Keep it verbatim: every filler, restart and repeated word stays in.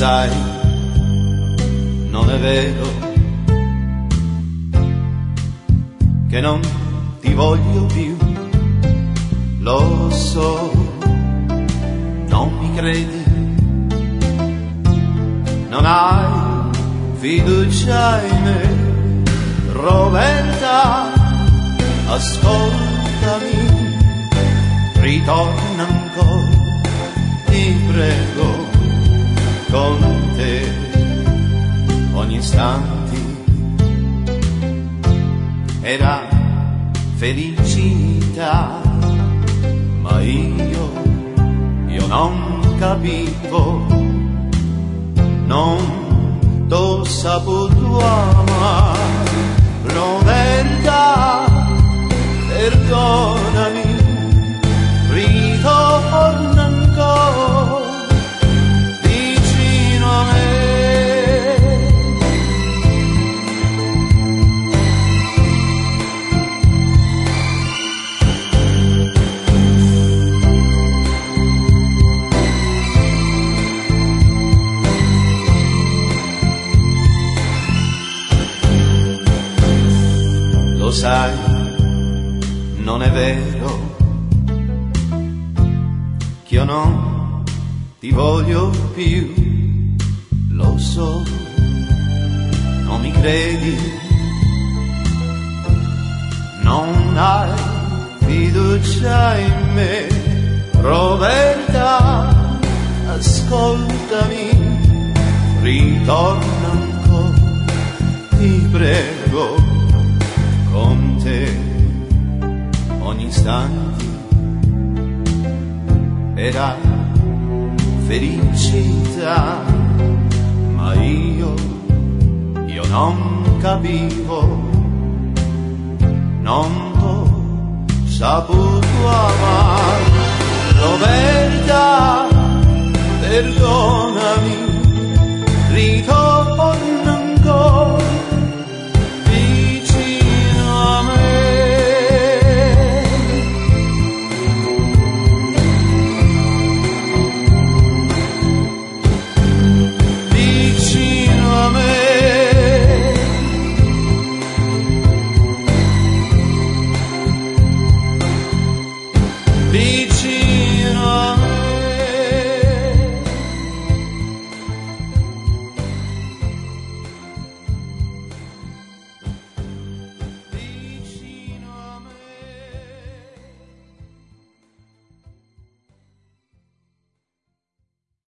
sai, non è vero che non ti voglio più, lo so, non mi credi, non hai fiducia in me, Roberta, ascoltami, ritorna ancora, ti prego, con te ogni istante era felicità, ma io, io non capivo, non t'ho saputo amare, Roberta, perdonami, ritorna ancora vicino a me. Lo sai, non è vero che io non ti voglio più, lo so, non mi credi, non hai fiducia in me, Roberta, ascoltami, ritorna ancora, ti prego, con te ogni istante era felicità, ma io, io non capivo, non t'ho saputo amare, Roberta, perdonami, ritorna ancora vicino a me. Be